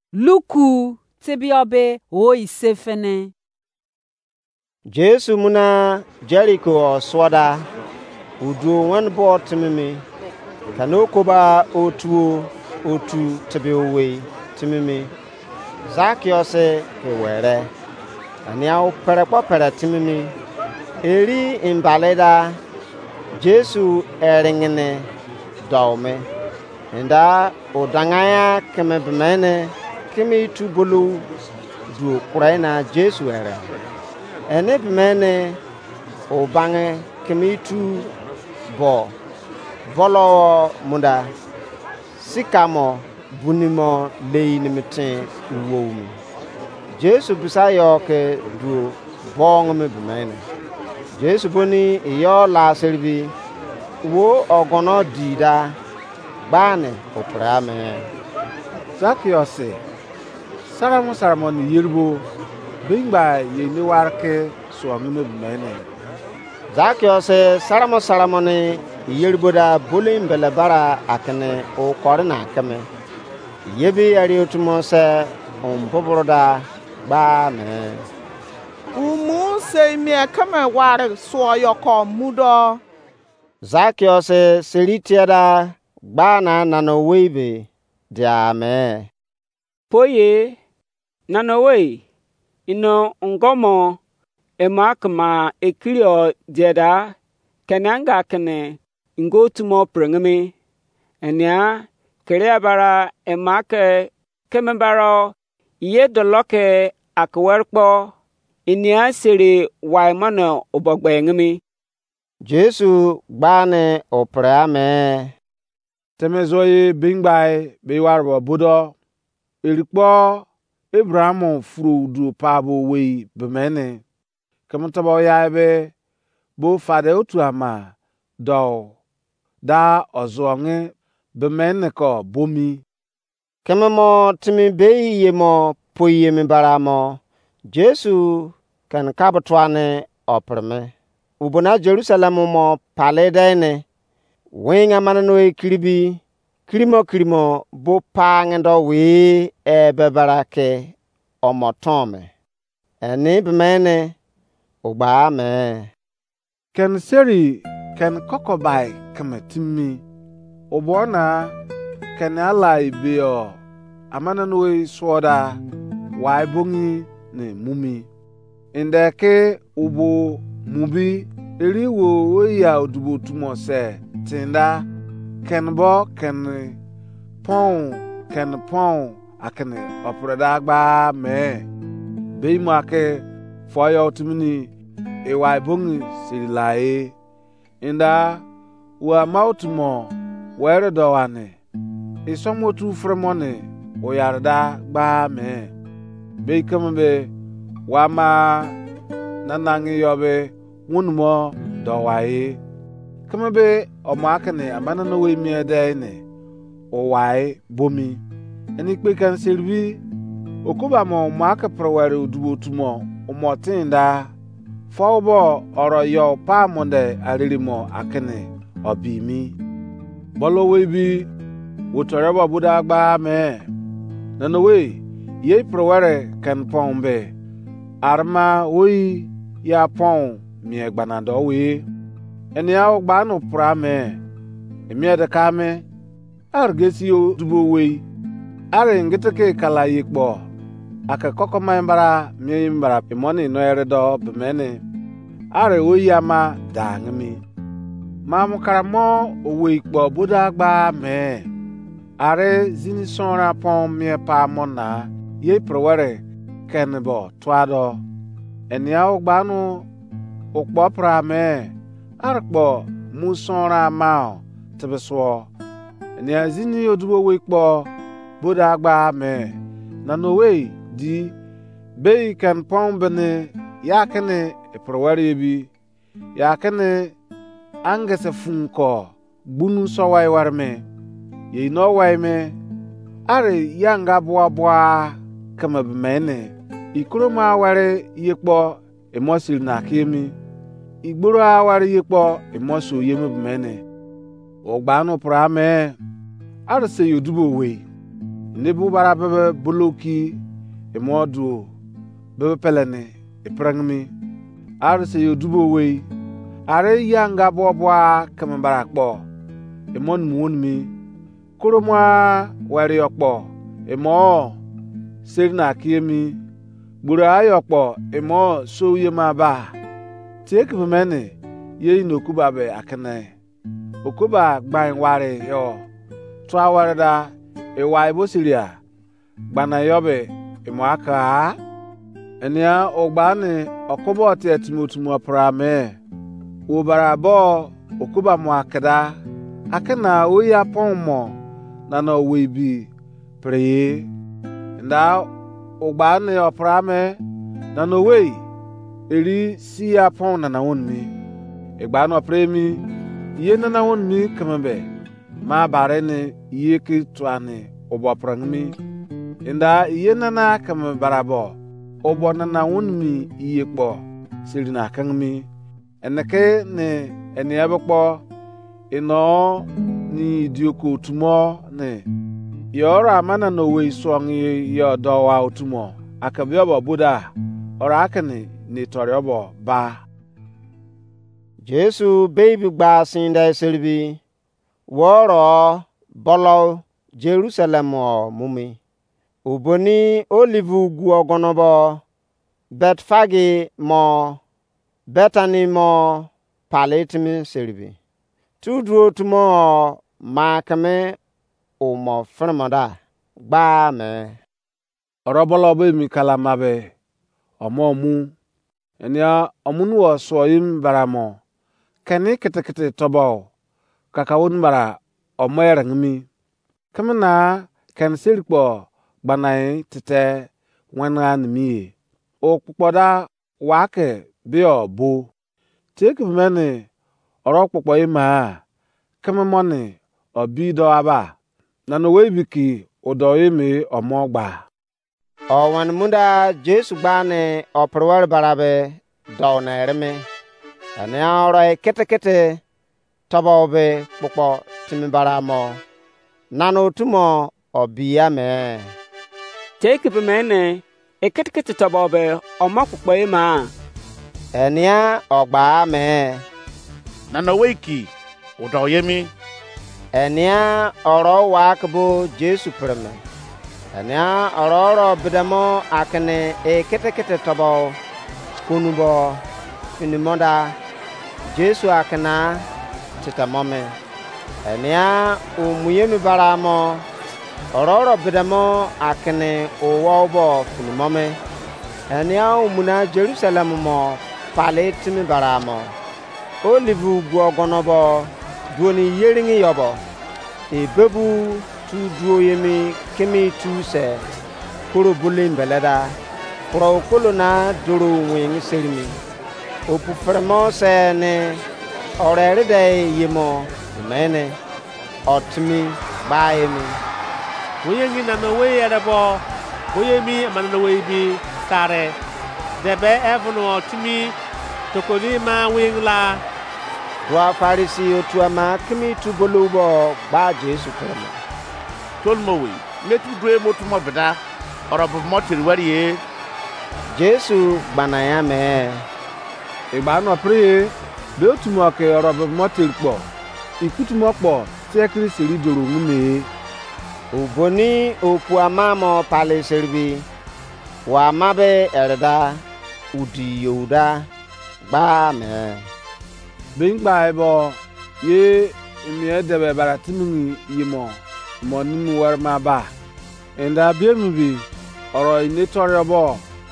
Luku tibiobe o isefene. Jesu muna Jericho swada udu wan bo timimi kanokoba otu tibiwe timimi Zakiose ke were aniao pere timimi eri imbaleda Jesu eringene dawme nda odangaya keme bemene kemi tubulu du kuraina Jesu ere ene bemene obange kemi tu bo volo munda sikamo bunimo leinimite uwomi Jesu bisayo ke du bong me bemene Jesu boni iyo la servi wo ogono dida bane oprame Zakiose saramon yirbo bingba yeni warke suami me bemene Zakiose saramon yirbo da bulim belabara akene o korina kame yebi ari otumo se ombobroda ba me umu se mi kame war so yoko mudo Zakiose selitiada bana nanowebe diame Poye nanowe ino ngomo emakma ekrio dieda kenanga kene ngotumo prengme enya kereabara emake kemembaro ye doloke akwerpo inia sere waimano obogbengme Jesu bane oprame temezoye bingbai be warbo budo irikpo Abraham furu du pabo we bemene kemtabo yabe bo fade otu ama do da ozonge bemene ko bomi kememo timi beyi mo poye mi baramo Jesu kan kabtwane oprame ubona Jerusalem mo paledene wenga manano ekribi krimo bo pangendo we bebarake omotome eni bemene ogbame ken seri ken kokobai kemetimi obona ken alai bio amanano soda wai bongi ne mumi indeke ubo mubi eriwo ya odubo tumo se tinda kenbo ken pon akene opreda gba me beimo ake foyo tumini ewai bongi sirilae inda wa mautumo were dowane isomotu fremone oyarda gba me be kambe wa ma nanangi yobe wunmo dowae kambe omakane amana no we miedene owai bomi eni pe kan servi okuba mo maka proware udubotumo omotinda fawbo oro yo pa monde aririmo akene obimi bolo we bi wotoreba buda gba me nano we ye proware kan pombe arma we ya pon mi egbanado we eni awo gba no prame emi edekame argesio dubo we are ngiteke kala yikbo aka kokoma mbara mi mbara pimoni no eredo bemene are oyama dangmi mamu karamo owe ikpo buda gba me are zini sonra pon mi pa mona ye prowere kenbo twado eni awo gba no okpo prame arkpo musonra mao tebeswo eni azini odubo wekpo boda agba me nanowe di be kan pombene yakene eprowari bi yakene angese funko gbunu sowai warme ye no wai me are yanga boa kama bemene ikroma ware yekpo emosil na kemi igboro awari yekpo emoso yeme bemene ogbanu prame arse yodubo we ne bu bara bebe buluki emodu bebe pelene iprangmi arse yodubo we are yanga bobwa kamambara kpo emon muonmi kurumwa wari okpo emo serina kiemi bura ayokpo emo soye maba tek bemene ye inokuba be akene okuba gban ware yo twa warada ewai bosiria gbana yobe emo aka enia ogbane okobo tetimotumo prame obarabo okuba mo akada akena oya pomo na no webi preye nda ogbane oprame na no we eri siya pon na wonmi egbano premi ye na wonmi kambe ma barene ye ki twane oboprangmi nda ye na kam barabo obona na wonmi ye kpo sirina kangmi eneke ne eniabekpo ino ni dioko tumo ne yora mana no we song ye do wa utumo akabiobo buda ora akane ni toriobo ba Jesu baby gba sinda serbi woro bolo Jerusalem o mumi uboni olivu gu ogonobo Betfage mo Bethany mo paletimi serbi tudro tumo makame o mo fremada gba me orobolo be mi kalamabe omo mu enia omunu oso yim baramo kani kete tobo kakawun bara omerangmi kamna kan sirpo gbanai tete wananmi o popoda wake bio bu take mene oro popo ima kamamone obido aba na no webiki odo yimi omogba owan munda Jesu gbane oprwar barabe dawnerme ane oro kete tobobe popo timi baramo nano tumo obiya me take bemene kete tobobe omakpo ima enia ogba me nano weki odo yemi enia oro wakbo Jesu preme enia oro bidamo akene kete tobo kunubo finimoda Jesu akana titamome enia umuyemi baramo oro bidamo akene owobo finimome enia umuna Jerusalem mo paletimi baramo olivu guogonobo duoni yeringi yobo bebu tu duo yemi kemi tu se kuro bulin beleda pro kolona duru wing sermi opu fremo se ne orere de yemo mene otmi baemi woyemi na no we erebo woyemi amana no we bi tare debe evno otmi tokoni ma wingla wa farisi otuama kemi tu bolubo ba Jesu krema tolmowi metu dwe motumo beda orobo motir wariye Jesu gbanaya me igbano pri be tumo ke orobo motir po ikutumo po te Kristi ri doro ngume uboni opu amamo pale serbi wa mabe erda udi yoda gba me bingba ebo ye imi edebe baratimi yimo monimu warma ba enda biemu bi oro inetoriobo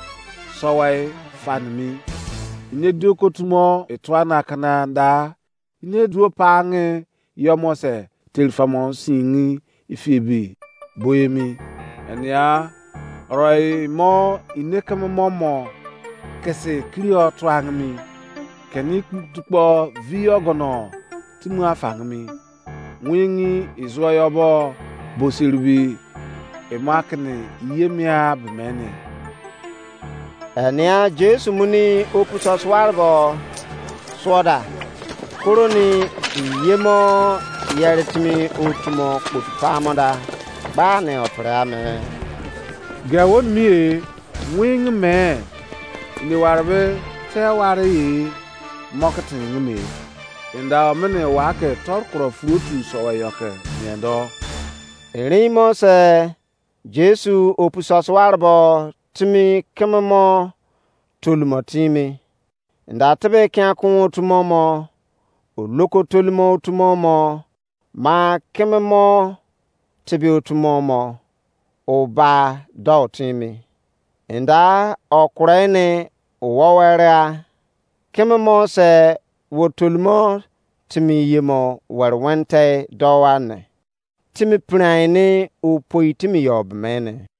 sowai fanmi ine duokotumo etwana kananda ine duo pange yomose telfamon singi ifibi boyemi enia oro mo inekamo kese klio twangmi keni tukpo viogono timu afangmi wingi izoyobo bosirbi emakne yemia bemene enia Jesu muni opusos wargo soda koroni yemo yeritimi utumo kutfamoda ba ne oprame ga won mi wing me ni warbe te wari marketing mi inda mene wake torkro frutu so yoke niendo rimo se Jesu opusos warbo timi kemmo tulmo timi nda tebe kya ku tumomo oloko tulmo tumomo ma kemmo tibi tumomo oba do timi nda okurene wowera kemmo se wotulmo timi yemo warwante dowane timi praine upoi timi yob mene